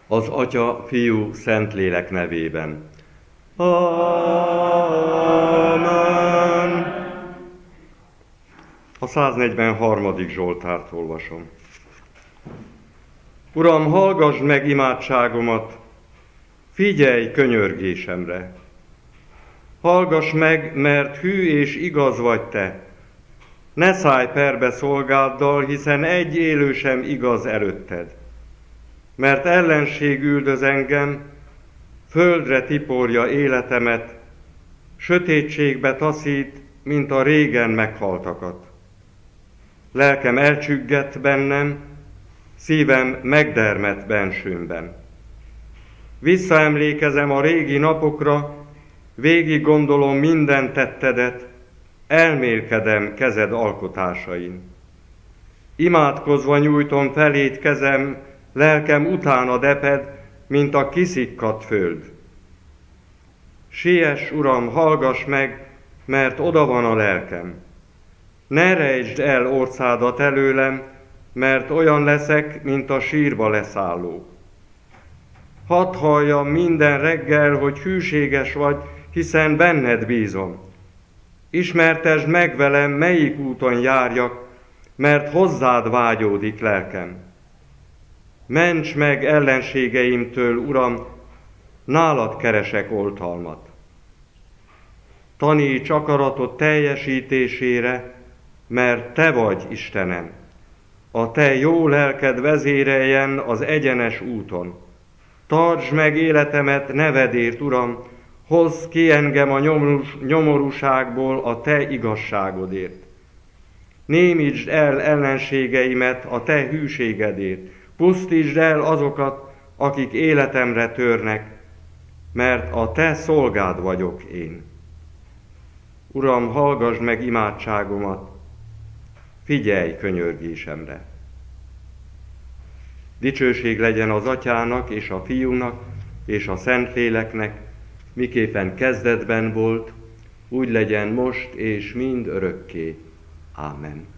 Az Atya, Fiú, Szentlélek nevében. Amen. A 143. Zsoltárt olvasom. Uram, hallgassd meg imádságomat, figyelj könyörgésemre. Hallgass meg, mert hű és igaz vagy te. Ne szállj perbe szolgáddal, hiszen egy élő sem igaz előtted. Mert ellenség üldöz engem, földre tiporja életemet, sötétségbe taszít, mint a régen meghaltakat. Lelkem elcsüggett bennem, szívem megdermedt bensőmben. Visszaemlékezem a régi napokra, végig gondolom minden tettedet, elmélkedem kezed alkotásain. Imádkozva nyújtom feléd kezem, lelkem utána deped, mint a kiszikkadt föld. Siess, Uram, hallgass meg, mert oda van a lelkem. Ne rejtsd el orcádat előlem, mert olyan leszek, mint a sírba leszálló. Hadd halljam minden reggel, hogy hűséges vagy, hiszen benned bízom. Ismertesd meg velem, melyik úton járjak, mert hozzád vágyódik lelkem. Ments meg ellenségeimtől, Uram, nálad keresek oltalmat. Taníts akaratot teljesítésére, mert te vagy Istenem. A te jó lelked vezéreljen az egyenes úton. Tartsd meg életemet nevedért, Uram, hozz ki engem a nyomorúságból a te igazságodért. Némítsd el ellenségeimet a te hűségedért, pusztítsd el azokat, akik életemre törnek, mert a te szolgád vagyok én. Uram, hallgassd meg imádságomat, figyelj könyörgésemre. Dicsőség legyen az Atyának és a Fiúnak és a Szentléleknek, miképpen kezdetben volt, úgy legyen most és mind örökké. Ámen.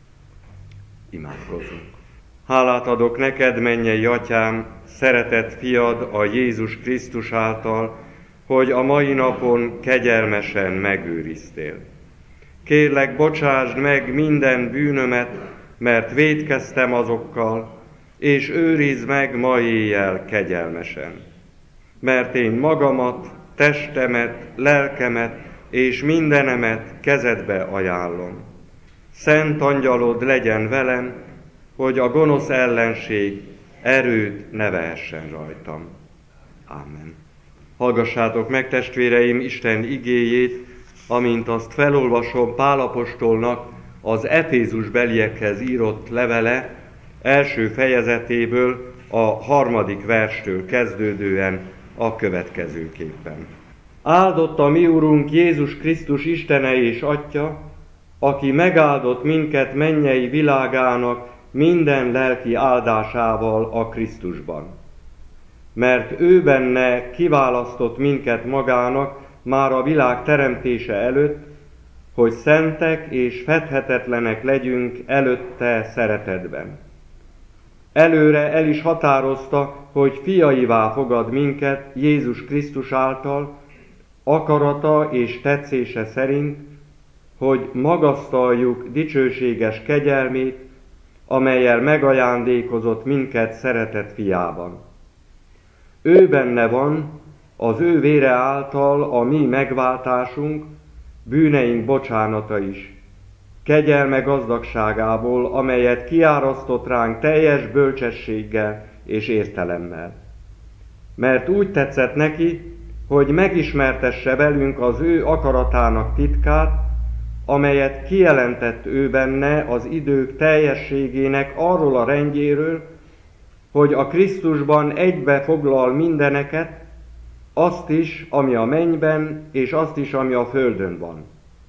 Imádkozzunk. Hálát adok neked, mennyei Atyám, szeretett fiad a Jézus Krisztus által, hogy a mai napon kegyelmesen megőriztél. Kérlek, bocsásd meg minden bűnömet, mert vétkeztem azokkal, és őrizd meg ma éjjel kegyelmesen. Mert én magamat, testemet, lelkemet és mindenemet kezedbe ajánlom. Szent angyalod legyen velem, hogy a gonosz ellenség erőt ne vehessen rajtam. Ámen. Hallgassátok meg, testvéreim, Isten igéjét, amint azt felolvasom Pál apostolnak az Efézusbeliekhez írott levele első fejezetéből, a 3. verstől kezdődően a következőképpen. Áldott a mi Urunk Jézus Krisztus Istene és Atya, aki megáldott minket mennyei világának minden lelki áldásával a Krisztusban. Mert ő benne kiválasztott minket magának már a világ teremtése előtt, hogy szentek és fedhetetlenek legyünk előtte szeretetben. Előre el is határozta, hogy fiaivá fogad minket Jézus Krisztus által, akarata és tetszése szerint, hogy magasztaljuk dicsőséges kegyelmét, amellyel megajándékozott minket szeretett fiában. Ő benne van, az ő vére által a mi megváltásunk, bűneink bocsánata is, kegyelme gazdagságából, amelyet kiárasztott ránk teljes bölcsességgel és értelemmel. Mert úgy tetszett neki, hogy megismertesse velünk az ő akaratának titkát, amelyet kijelentett ő benne az idők teljességének arról a rendjéről, hogy a Krisztusban egybe foglal mindeneket, azt is, ami a mennyben, és azt is, ami a földön van.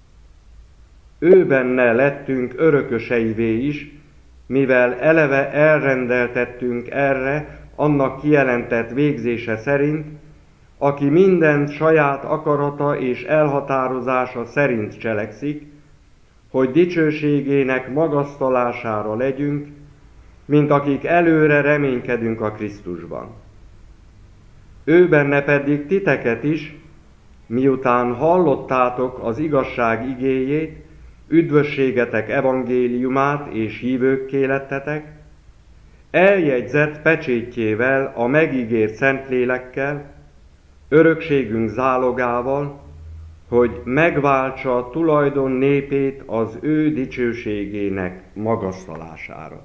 Ő benne lettünk örököseivé is, mivel eleve elrendeltettünk erre, annak kijelentett végzése szerint, aki mindent saját akarata és elhatározása szerint cselekszik, hogy dicsőségének magasztalására legyünk, mint akik előre reménykedünk a Krisztusban. Ő benne pedig titeket is, miután hallottátok az igazság igéjét, üdvösségetek evangéliumát és hívőkké lettetek, eljegyzett pecsétjével, a megígért Szentlélekkel, örökségünk zálogával, hogy megváltsa tulajdon népét az ő dicsőségének magasztalására.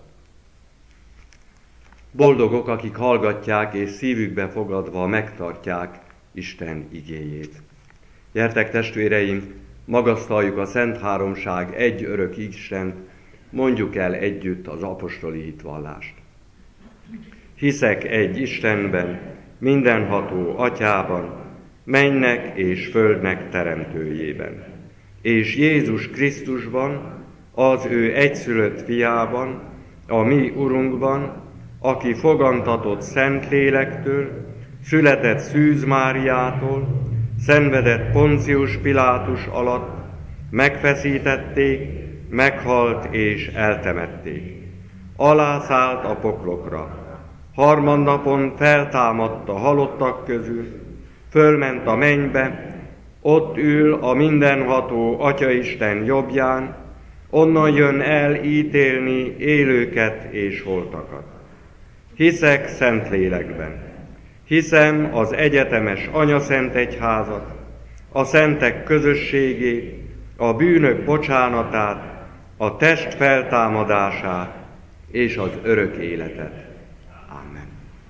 Boldogok, akik hallgatják és szívükbe fogadva megtartják Isten igéjét. Gyertek, testvéreim, magasztaljuk a Szent Háromság egy örök Istent, mondjuk el együtt az apostoli hitvallást. Hiszek egy Istenben, mindenható Atyában, mennek és földnek teremtőjében, és Jézus Krisztusban, az ő egyszülött fiában, a mi Urunkban, aki fogantatott Szentlélektől, született Szűz Máriától, szenvedett Poncius Pilátus alatt, megfeszítették, meghalt és eltemették. Alászállt a poklokra. Harmadnapon feltámadt a halottak közül, fölment a mennybe, ott ül a mindenható Atyaisten jobbján, onnan jön el ítélni élőket és holtakat. Hiszek Szentlélekben, hiszem az egyetemes Anyaszent Egyházat, a szentek közösségét, a bűnök bocsánatát, a test feltámadását és az örök életet. Amen.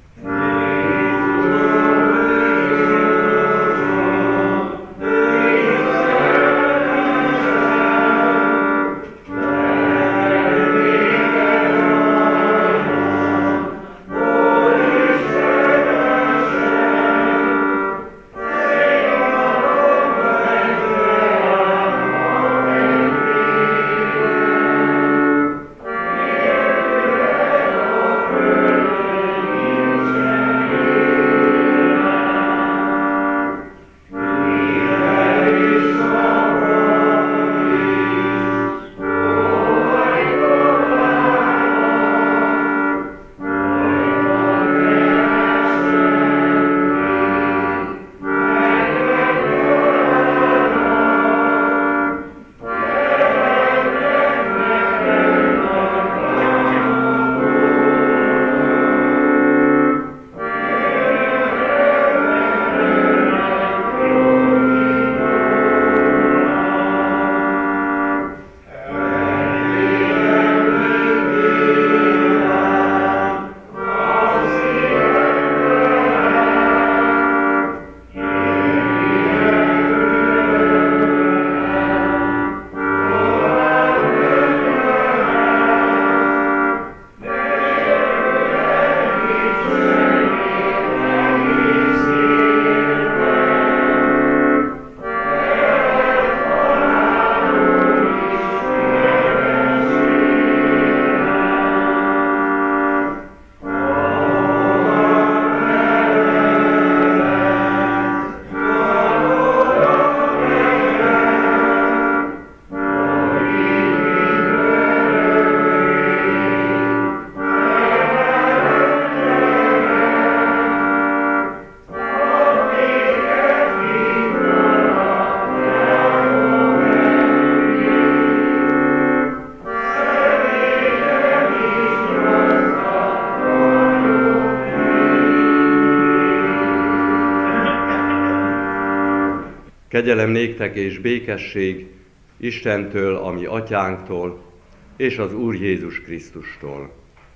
Kegyelem néktek és békesség Istentől, a mi atyánktól, és az Úr Jézus Krisztustól.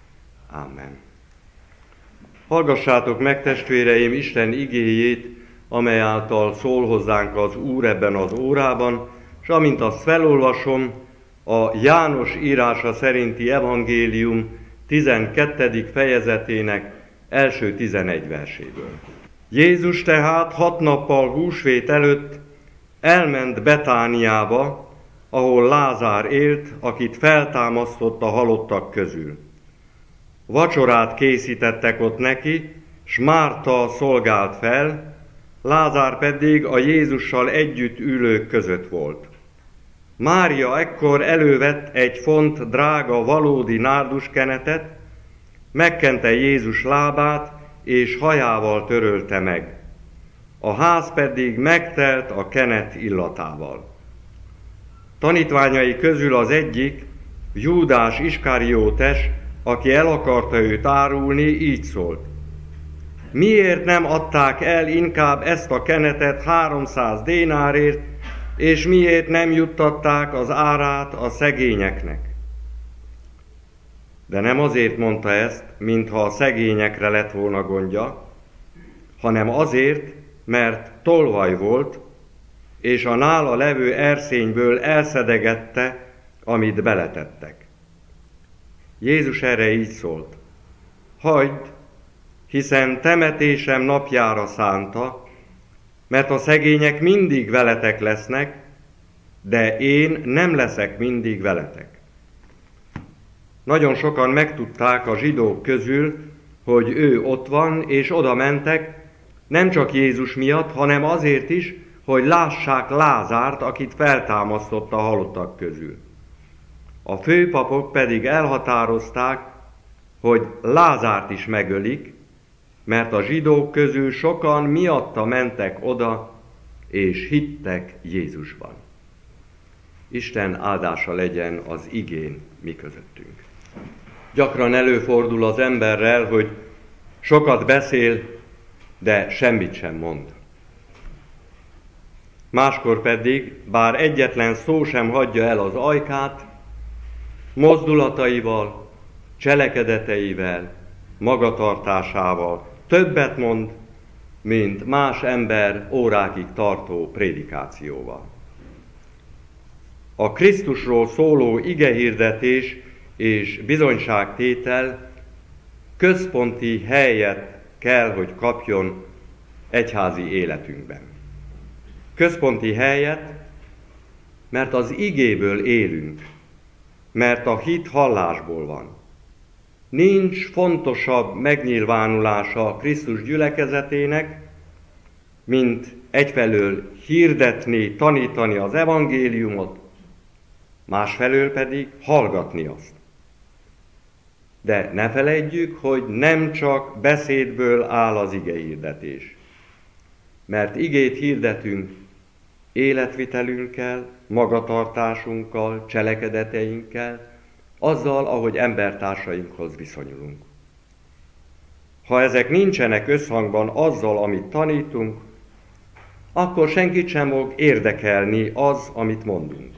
Amen. Hallgassátok meg, testvéreim, Isten igéjét, amely által szól hozzánk az Úr ebben az órában, és amint azt felolvasom, a János írása szerinti evangélium 12. fejezetének első 11 verséből. Jézus tehát 6 nappal húsvét előtt elment Betániába, ahol Lázár élt, akit feltámasztott a halottak közül. Vacsorát készítettek ott neki, s Márta szolgált fel, Lázár pedig a Jézussal együtt ülők között volt. Mária ekkor elővett egy font drága valódi nárduskenetet, megkente Jézus lábát, és hajával törölte meg. A ház pedig megtelt a kenet illatával. Tanítványai közül az egyik, Júdás Iskariótes, aki el akarta őt árulni, így szólt: miért nem adták el inkább ezt a kenetet 300 dénárért, és miért nem juttatták az árát a szegényeknek? De nem azért mondta ezt, mintha a szegényekre lett volna gondja, hanem azért, mert tolvaj volt, és a nála levő erszényből elszedegette, amit beletettek. Jézus erre így szólt: hagyd, hiszen temetésem napjára szánta, mert a szegények mindig veletek lesznek, de én nem leszek mindig veletek. Nagyon sokan megtudták a zsidók közül, hogy ő ott van, és oda mentek, nem csak Jézus miatt, hanem azért is, hogy lássák Lázárt, akit feltámasztott a halottak közül. A főpapok pedig elhatározták, hogy Lázárt is megölik, mert a zsidók közül sokan miatta mentek oda, és hittek Jézusban. Isten áldása legyen az igén mi közöttünk. Gyakran előfordul az emberrel, hogy sokat beszél, de semmit sem mond. Máskor pedig, bár egyetlen szó sem hagyja el az ajkát, mozdulataival, cselekedeteivel, magatartásával többet mond, mint más ember órákig tartó prédikációval. A Krisztusról szóló igehirdetés és bizonyságtétel központi helyet kell, hogy kapjon egyházi életünkben. Központi helyet, mert az igéből élünk, mert a hit hallásból van. Nincs fontosabb megnyilvánulása Krisztus gyülekezetének, mint egyfelől hirdetni, tanítani az evangéliumot, másfelől pedig hallgatni azt. De ne feledjük, hogy nem csak beszédből áll az igehirdetés. Mert igét hirdetünk életvitelünkkel, magatartásunkkal, cselekedeteinkkel, azzal, ahogy embertársainkhoz viszonyulunk. Ha ezek nincsenek összhangban azzal, amit tanítunk, akkor senkit sem fog érdekelni az, amit mondunk.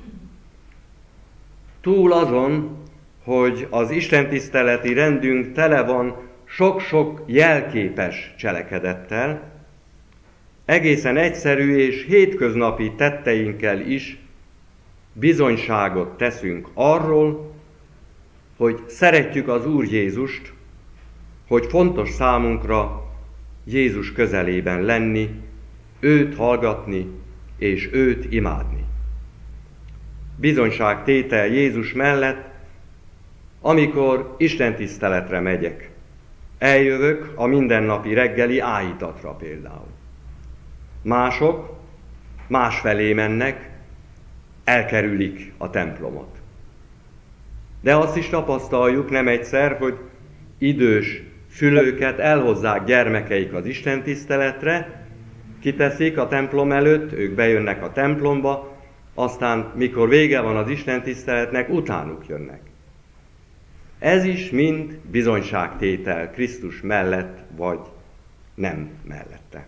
Túl azon, hogy az istentiszteleti rendünk tele van sok-sok jelképes cselekedettel, egészen egyszerű és hétköznapi tetteinkkel is bizonyságot teszünk arról, hogy szeretjük az Úr Jézust, hogy fontos számunkra Jézus közelében lenni, őt hallgatni és őt imádni. Bizonyságtétel Jézus mellett, amikor istentiszteletre megyek. Eljövök a mindennapi reggeli áhítatra például. Mások másfelé mennek, elkerülik a templomot. De azt is tapasztaljuk nem egyszer, hogy idős szülőket elhozzák gyermekeik az istentiszteletre, kiteszik a templom előtt, ők bejönnek a templomba, aztán mikor vége van az istentiszteletnek, utánuk jönnek. Ez is mind bizonyságtétel Krisztus mellett, vagy nem mellette.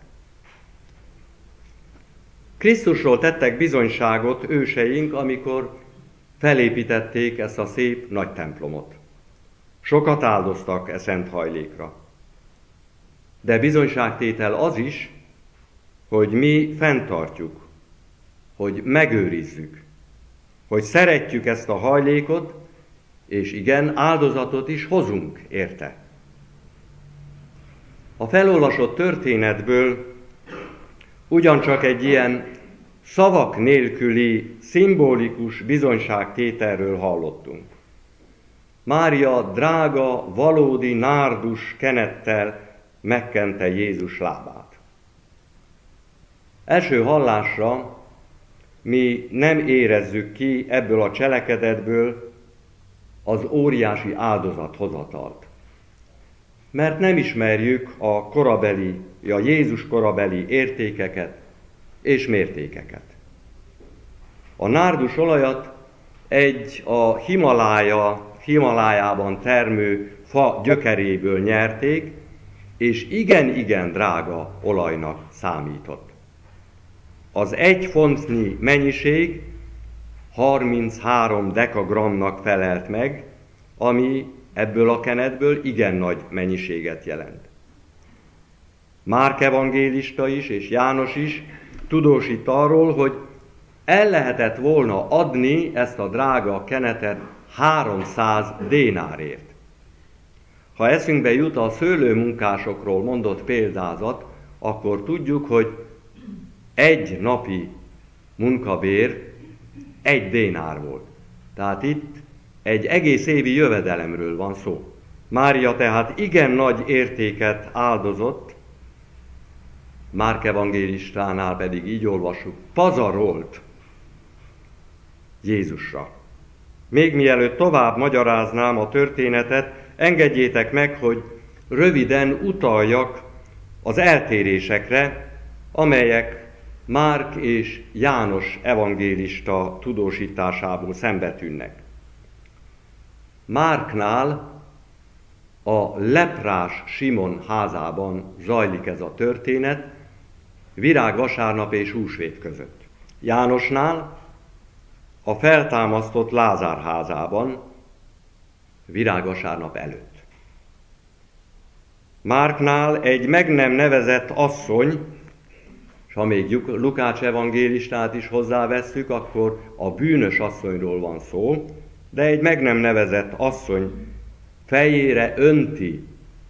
Krisztusról tettek bizonyságot őseink, amikor felépítették ezt a szép nagy templomot. Sokat áldoztak e szent hajlékra. De bizonyságtétel az is, hogy mi fenntartjuk, hogy megőrizzük, hogy szeretjük ezt a hajlékot, és igen, áldozatot is hozunk érte. A felolvasott történetből ugyancsak egy ilyen szavak nélküli, szimbolikus bizonyságtételről hallottunk. Mária drága, valódi nárdus kenettel megkente Jézus lábát. Első hallásra mi nem érezzük ki ebből a cselekedetből az óriási áldozathozatalt. mert nem ismerjük a Jézus korabeli értékeket és mértékeket. A nárdus olajat a Himalájában termő fa gyökeréből nyerték, és igen-igen drága olajnak számított. Az 1 fontnyi mennyiség 33 dekagramnak felelt meg, ami ebből a kenetből igen nagy mennyiséget jelent. Márk evangélista is és János is tudósít arról, hogy el lehetett volna adni ezt a drága kenetet 300 dénárért. Ha eszünkbe jut a szőlőmunkásokról mondott példázat, akkor tudjuk, hogy egy napi munkabér 1 dénár volt. Tehát itt egy egész évi jövedelemről van szó. Mária tehát igen nagy értéket áldozott, Márk evangélistánál pedig így olvassuk, pazarolt Jézusra. Még mielőtt tovább magyaráznám a történetet, engedjétek meg, hogy röviden utaljak az eltérésekre, amelyek Márk és János evangélista tudósításából szembetűnnek. Márknál a leprás Simon házában zajlik ez a történet, virágvasárnap és húsvét között. Jánosnál a feltámasztott Lázár házában, virágvasárnap előtt. Márknál egy meg nem nevezett asszony, és ha még Lukács evangélistát is hozzávesszük, akkor a bűnös asszonyról van szó, de egy meg nem nevezett asszony fejére önti,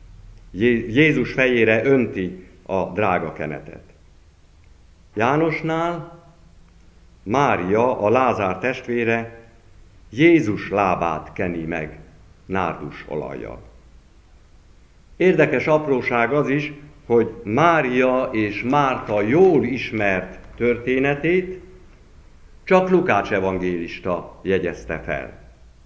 Jézus fejére önti a drága kenetet. Jánosnál Mária, a Lázár testvére, Jézus lábát keni meg nárdus olajjal. Érdekes apróság az is, hogy Mária és Márta jól ismert történetét csak Lukács evangélista jegyezte fel.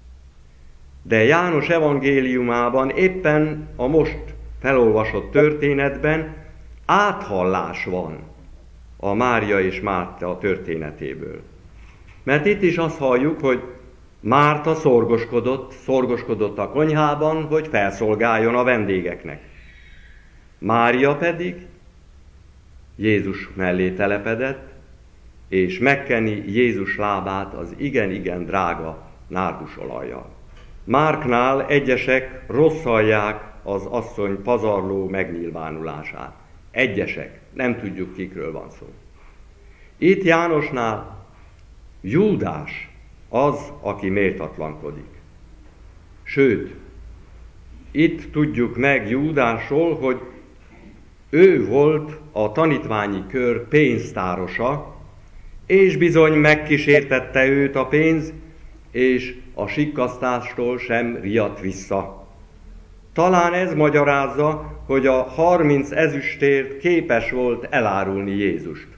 De János evangéliumában éppen a most felolvasott történetben áthallás van a Mária és Márta történetéből. Mert itt is azt halljuk, hogy Márta szorgoskodott a konyhában, hogy felszolgáljon a vendégeknek. Mária pedig Jézus mellé telepedett, és megkeni Jézus lábát az igen-igen drága nárdus olajjal. Márknál egyesek rosszalják az asszony pazarló megnyilvánulását. Egyesek, nem tudjuk kikről van szó. Itt Jánosnál Júdás az, aki méltatlankodik. Sőt, itt tudjuk meg Júdásról, hogy ő volt a tanítványi kör pénztárosa, és bizony megkísértette őt a pénz, és a sikkasztástól sem riadt vissza. Talán ez magyarázza, hogy a 30 ezüstért képes volt elárulni Jézust.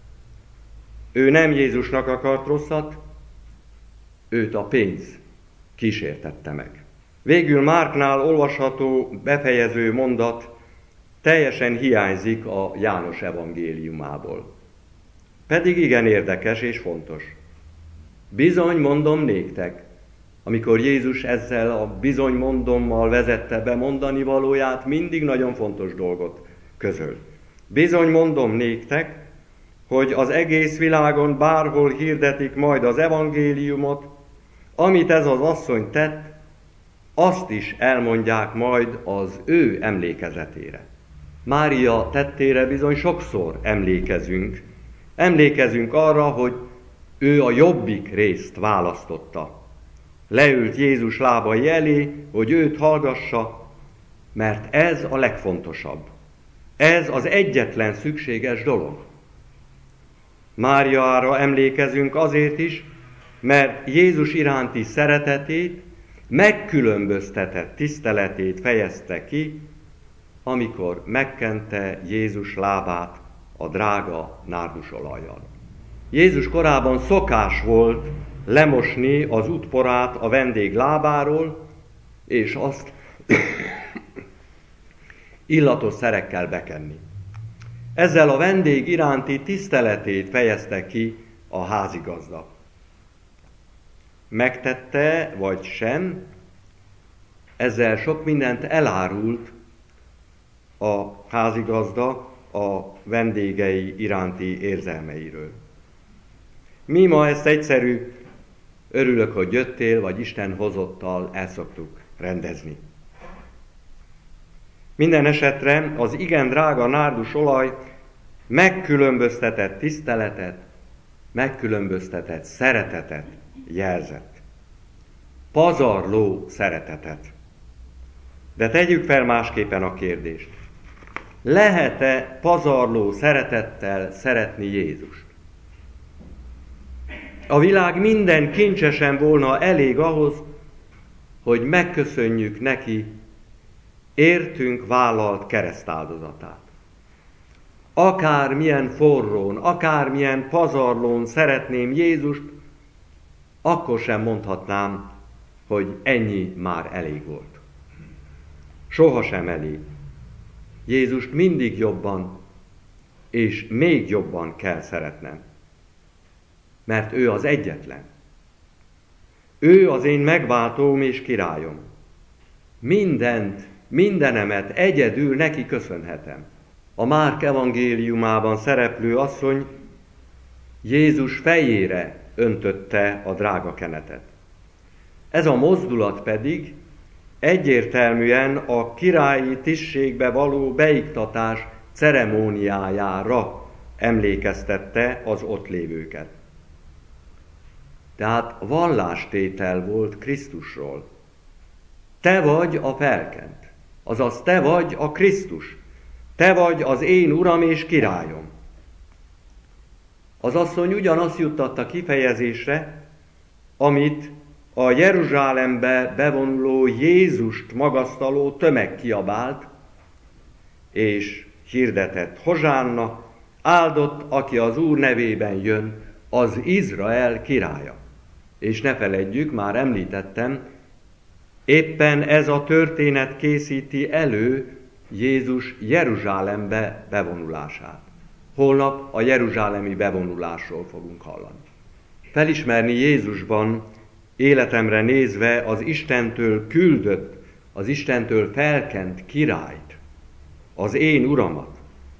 Ő nem Jézusnak akart rosszat, őt a pénz kísértette meg. Végül Márknál olvasható befejező mondat teljesen hiányzik a János evangéliumából. Pedig igen érdekes és fontos. Bizony mondom néktek, amikor Jézus ezzel a bizony mondommal vezette be mondani valóját, mindig nagyon fontos dolgot közöl. Bizony mondom néktek, hogy az egész világon bárhol hirdetik majd az evangéliumot, amit ez az asszony tett, azt is elmondják majd az ő emlékezetére. Mária tettére bizony sokszor emlékezünk. Emlékezünk arra, hogy ő a jobbik részt választotta. Leült Jézus lábai elé, hogy őt hallgassa, mert ez a legfontosabb. Ez az egyetlen szükséges dolog. Máriára emlékezünk azért is, mert Jézus iránti szeretetét, megkülönböztetett tiszteletét fejezte ki, amikor megkente Jézus lábát a drága nárdusolajjal. Jézus korában szokás volt lemosni az útporát a vendég lábáról, és azt illatos szerekkel bekenni. Ezzel a vendég iránti tiszteletét fejezte ki a házigazda. Megtette, vagy sem, ezzel sok mindent elárult a házigazda a vendégei iránti érzelmeiről. Mi ma ezt egyszerű örülök, hogy jöttél, vagy Isten hozottal el szoktuk rendezni. Minden esetre az igen drága nárdusolaj megkülönböztetett tiszteletet, megkülönböztetett szeretetet jelzett. Pazarló szeretetet. De tegyük fel másképpen a kérdést. Lehet-e pazarló szeretettel szeretni Jézust? A világ minden kincsesen volna elég ahhoz, hogy megköszönjük neki értünk vállalt keresztáldozatát. Akármilyen forrón, akármilyen pazarlón szeretném Jézust, akkor sem mondhatnám, hogy ennyi már elég volt. Sohasem elég. Jézust mindig jobban és még jobban kell szeretnem. Mert ő az egyetlen. Ő az én megváltóm és királyom. Mindenemet egyedül neki köszönhetem. A Márk evangéliumában szereplő asszony Jézus fejére öntötte a drága kenetet. Ez a mozdulat pedig egyértelműen a királyi tisztségbe való beiktatás ceremóniájára emlékeztette az ott lévőket. Tehát vallástétel volt Krisztusról. Te vagy a felkent, azaz te vagy a Krisztus, te vagy az én Uram és királyom. Az asszony ugyanazt juttatta kifejezésre, amit a Jeruzsálembe bevonuló Jézust magasztaló tömeg kiabált, és hirdetett: Hozsánna, áldott, aki az Úr nevében jön, az Izrael királya. És ne feledjük, már említettem, éppen ez a történet készíti elő Jézus Jeruzsálembe bevonulását. Holnap a jeruzsálemi bevonulásról fogunk hallani. Felismerni Jézusban életemre nézve az Istentől küldött, az Istentől felkent királyt, az én Uramat.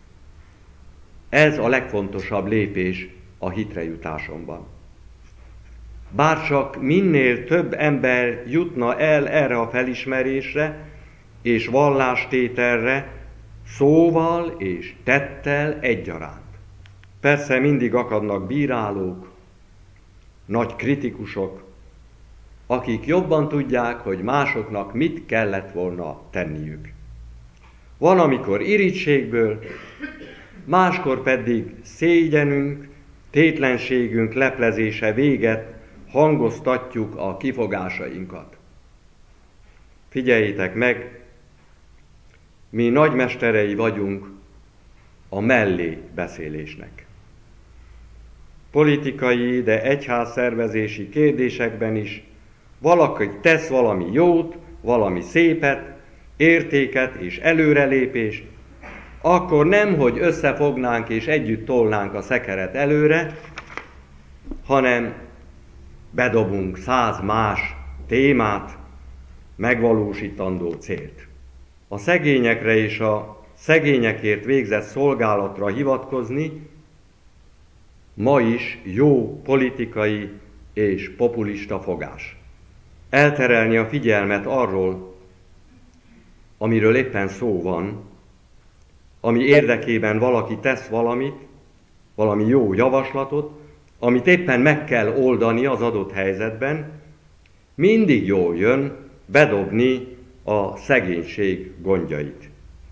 Ez a legfontosabb lépés a hitre jutásomban. Bárcsak minél több ember jutna el erre a felismerésre és vallástételre, szóval és tettel egyaránt. Persze mindig akadnak bírálók, nagy kritikusok, akik jobban tudják, hogy másoknak mit kellett volna tenniük. Van, amikor irítségből, máskor pedig szégyenünk, tétlenségünk leplezése véget hangoztatjuk a kifogásainkat. Figyeljétek meg, mi nagymesterei vagyunk a mellé beszélésnek. Politikai, de egyházszervezési kérdésekben is valaki tesz valami jót, valami szépet, értéket és előrelépést, akkor nem, hogy összefognánk és együtt tolnánk a szekeret előre, hanem bedobunk 100 más témát, megvalósítandó célt. A szegényekre és a szegényekért végzett szolgálatra hivatkozni ma is jó politikai és populista fogás. Elterelni a figyelmet arról, amiről éppen szó van, ami érdekében valaki tesz valamit, valami jó javaslatot, amit éppen meg kell oldani az adott helyzetben, mindig jól jön bedobni a szegénység gondjait.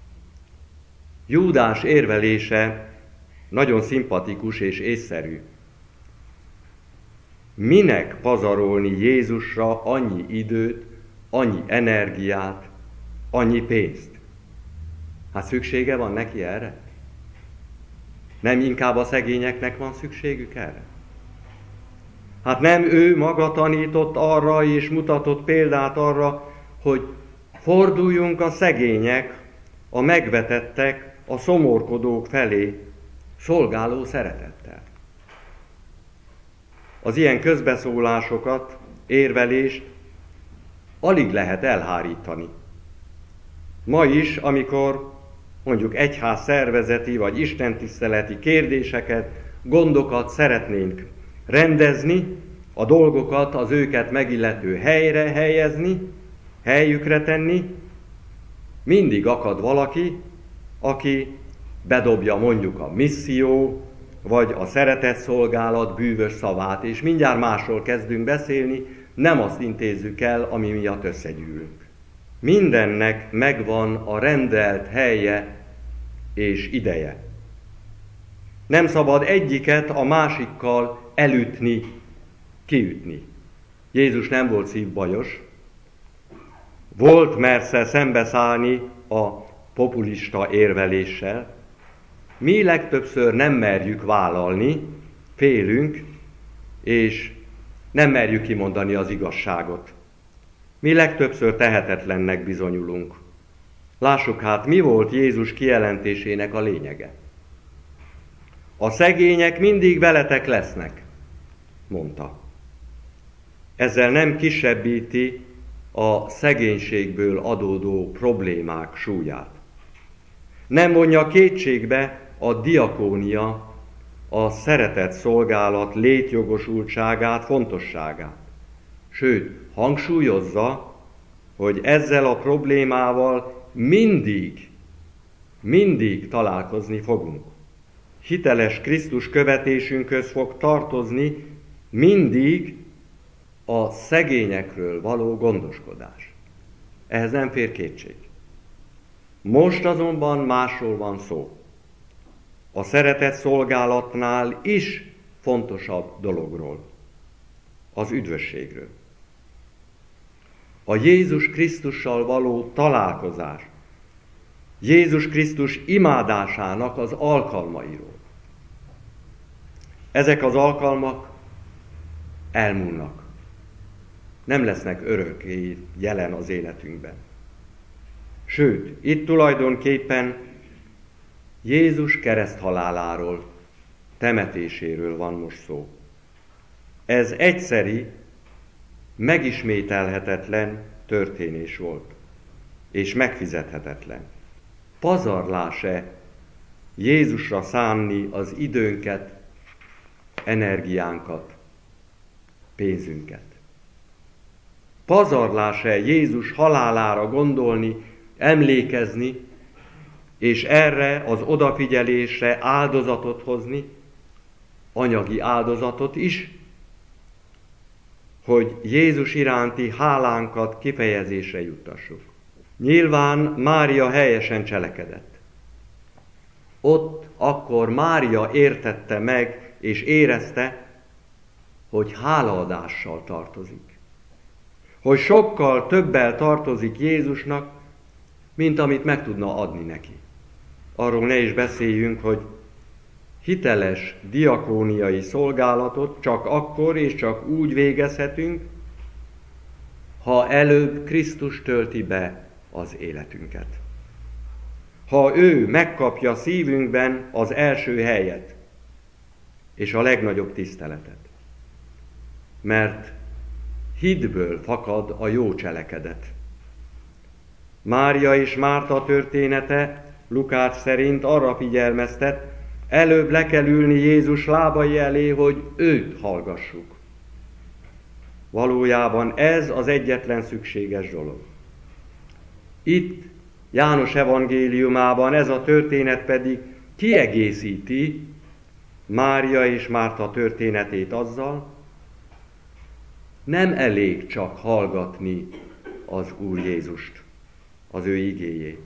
Júdás érvelése nagyon szimpatikus és észszerű. Minek pazarolni Jézusra annyi időt, annyi energiát, annyi pénzt? Hát szüksége van neki erre? Nem inkább a szegényeknek van szükségük erre? Hát nem ő maga tanított arra és mutatott példát arra, hogy forduljunk a szegények, a megvetettek, a szomorkodók felé szolgáló szeretettel. Az ilyen közbeszólásokat, érvelést alig lehet elhárítani. Ma is, amikor mondjuk egyház szervezeti vagy istentiszteleti kérdéseket, gondokat szeretnénk rendezni, a dolgokat, az őket megillető helyre helyezni, helyükre tenni, mindig akad valaki, aki bedobja mondjuk a misszió, vagy a szeretetszolgálat bűvös szavát, és mindjárt másról kezdünk beszélni, nem azt intézzük el, ami miatt összegyűlünk. Mindennek megvan a rendelt helye és ideje. Nem szabad egyiket a másikkal elütni, kiütni. Jézus nem volt szívbajos, volt mersze szembeszállni a populista érveléssel. Mi legtöbbször nem merjük vállalni, félünk, és nem merjük kimondani az igazságot. Mi legtöbbször tehetetlennek bizonyulunk. Lássuk hát, mi volt Jézus kijelentésének a lényege. A szegények mindig veletek lesznek, mondta. Ezzel nem kisebbíti a szegénységből adódó problémák súlyát. Nem vonja kétségbe a diakónia, a szeretett szolgálat létjogosultságát, fontosságát. Sőt, hangsúlyozza, hogy ezzel a problémával mindig találkozni fogunk. Hiteles Krisztus követésünkhöz fog tartozni mindig a szegényekről való gondoskodás. Ehhez nem fér kétség. Most azonban másról van szó. A szeretett szolgálatnál is fontosabb dologról, az üdvösségről. A Jézus Krisztussal való találkozás, Jézus Krisztus imádásának az alkalmairól. Ezek az alkalmak elmúlnak. Nem lesznek örökké jelen az életünkben. Sőt, itt tulajdonképpen Jézus kereszthaláláról, temetéséről van most szó. Ez egyszeri, megismételhetetlen történés volt, és megfizethetetlen. Pazarlás-e Jézusra szánni az időnket, energiánkat, pénzünket? Pazarlás-e Jézus halálára gondolni, emlékezni, és erre az odafigyelésre áldozatot hozni, anyagi áldozatot is, hogy Jézus iránti hálánkat kifejezésre juttassuk. Nyilván Mária helyesen cselekedett. Ott akkor Mária értette meg és érezte, hogy hálaadással tartozik. Hogy sokkal többel tartozik Jézusnak, mint amit meg tudna adni neki. Arról ne is beszéljünk, hogy hiteles diakóniai szolgálatot csak akkor és csak úgy végezhetünk, ha előbb Krisztus tölti be az életünket. Ha ő megkapja szívünkben az első helyet és a legnagyobb tiszteletet. Mert hitből fakad a jó cselekedet. Mária és Márta története Lukács szerint arra figyelmeztet, előbb le kell ülni Jézus lábai elé, hogy őt hallgassuk. Valójában ez az egyetlen szükséges dolog. Itt János evangéliumában ez a történet pedig kiegészíti Mária és Márta történetét azzal, nem elég csak hallgatni az Úr Jézust, az ő igéjét.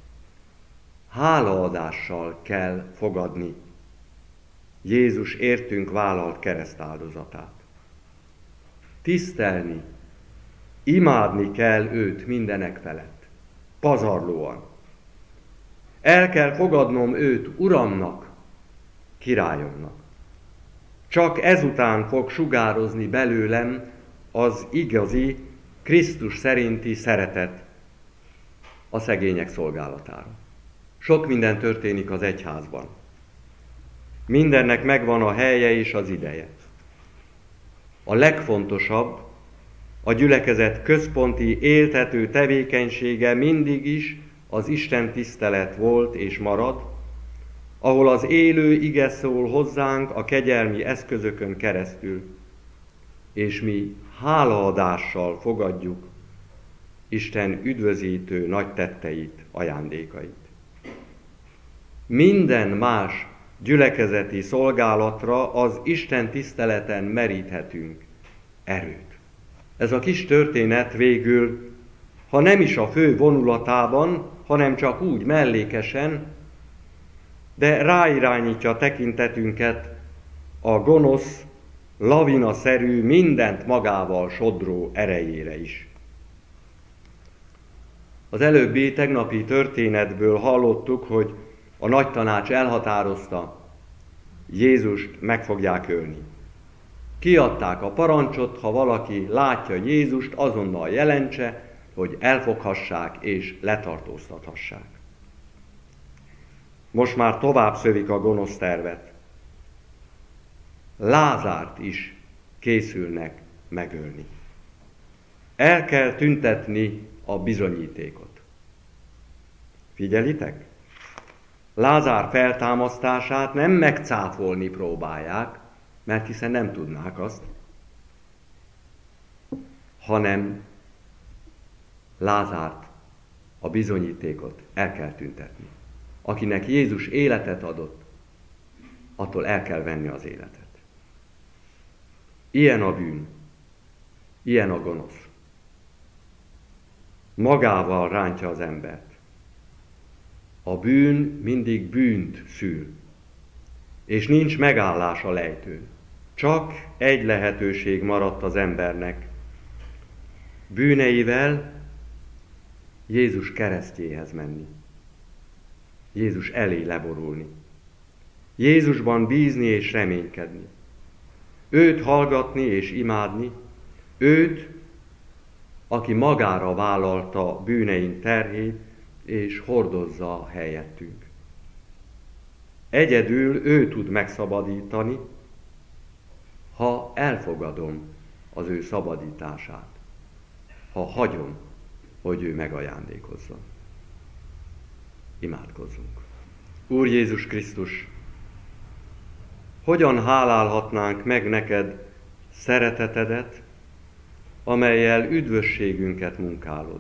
Hálaadással kell fogadni Jézus értünk vállalt keresztáldozatát. Tisztelni, imádni kell őt mindenek felett, pazarlóan. El kell fogadnom őt Uramnak, királyomnak. Csak ezután fog sugározni belőlem az igazi, Krisztus szerinti szeretet a szegények szolgálatára. Sok minden történik az egyházban. Mindennek megvan a helye és az ideje. A legfontosabb, a gyülekezet központi éltető tevékenysége mindig is az Isten tisztelet volt és marad, ahol az élő ige szól hozzánk a kegyelmi eszközökön keresztül, és mi hálaadással fogadjuk Isten üdvözítő nagy tetteit, ajándékait. Minden más gyülekezeti szolgálatra az Isten tiszteleten meríthetünk erőt. Ez a kis történet végül, ha nem is a fő vonulatában, hanem csak úgy mellékesen, de ráirányítja tekintetünket a gonosz, lavinaszerű, mindent magával sodró erejére is. Az előbbi tegnapi történetből hallottuk, hogy a nagytanács elhatározta, Jézust meg fogják ölni. Kiadták a parancsot, ha valaki látja Jézust, azonnal jelentse, hogy elfoghassák és letartóztathassák. Most már tovább szövik a gonosz tervet. Lázárt is készülnek megölni. El kell tüntetni a bizonyítékot. Figyelitek? Lázár feltámasztását nem megcáfolni próbálják, mert hiszen nem tudnák azt, hanem Lázárt, a bizonyítékot el kell tüntetni. Akinek Jézus életet adott, attól el kell venni az életet. Ilyen a bűn, ilyen a gonosz. Magával rántja az embert. A bűn mindig bűnt szül, és nincs megállás a lejtőn. Csak egy lehetőség maradt az embernek. Bűneivel Jézus keresztjéhez menni. Jézus elé leborulni. Jézusban bízni és reménykedni. Őt hallgatni és imádni. Őt, aki magára vállalta bűneink terhét, és hordozza helyettünk. Egyedül ő tud megszabadítani, ha elfogadom az ő szabadítását, ha hagyom, hogy ő megajándékozzon. Imádkozzunk. Úr Jézus Krisztus, hogyan hálálhatnánk meg neked szeretetedet, amellyel üdvösségünket munkálod?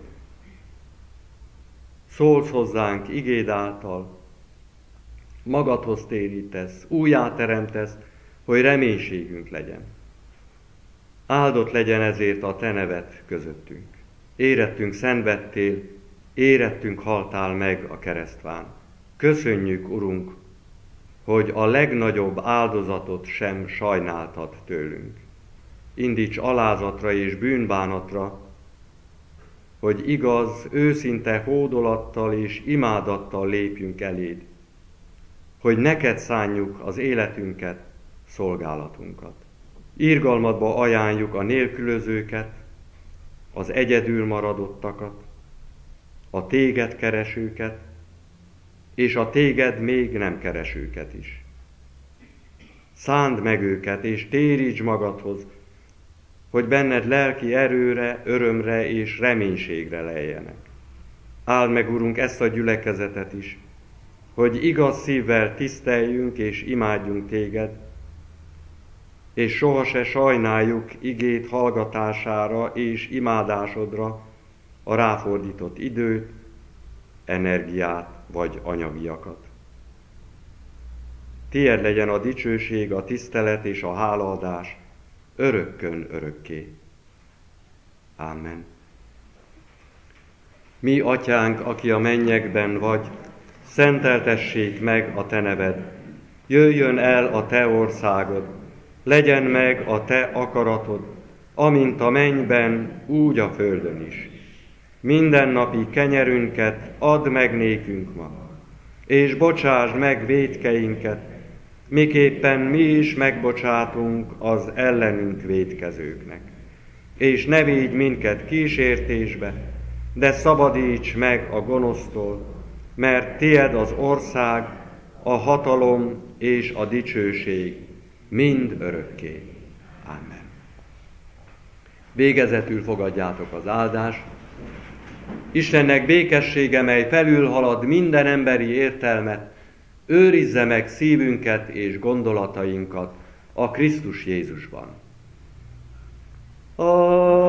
Szólsz hozzánk igéd által, magadhoz térítesz, újjáteremtesz, hogy reménységünk legyen. Áldott legyen ezért a te neved közöttünk. Érettünk szenvedtél, érettünk haltál meg a keresztván. Köszönjük, Urunk, hogy a legnagyobb áldozatot sem sajnáltad tőlünk. Indíts alázatra és bűnbánatra, hogy igaz, őszinte hódolattal és imádattal lépjünk eléd, hogy neked szánjuk az életünket, szolgálatunkat. Irgalmadba ajánljuk a nélkülözőket, az egyedül maradottakat, a téged keresőket, és a téged még nem keresőket is. Szánd meg őket, és téríts magadhoz, hogy benned lelki erőre, örömre és reménységre leljenek. Áld meg, Urunk, ezt a gyülekezetet is, hogy igaz szívvel tiszteljünk és imádjunk téged, és soha se sajnáljuk igét hallgatására és imádásodra a ráfordított időt, energiát vagy anyagiakat. Tied legyen a dicsőség, a tisztelet és a hálaadás örökkön örökké. Amen. Mi, Atyánk, aki a mennyekben vagy, szenteltessék meg a te neved. Jöjjön el a te országod, legyen meg a te akaratod, amint a mennyben, úgy a földön is. Mindennapi kenyerünket add meg nékünk ma, és bocsásd meg vétkeinket, miképpen mi is megbocsátunk az ellenünk vétkezőknek. És ne védj minket kísértésbe, de szabadíts meg a gonosztól, mert tied az ország, a hatalom és a dicsőség mind örökké. Amen. Végezetül fogadjátok az áldást. Istennek békessége, mely felülhalad minden emberi értelmet, őrizze meg szívünket és gondolatainkat a Krisztus Jézusban.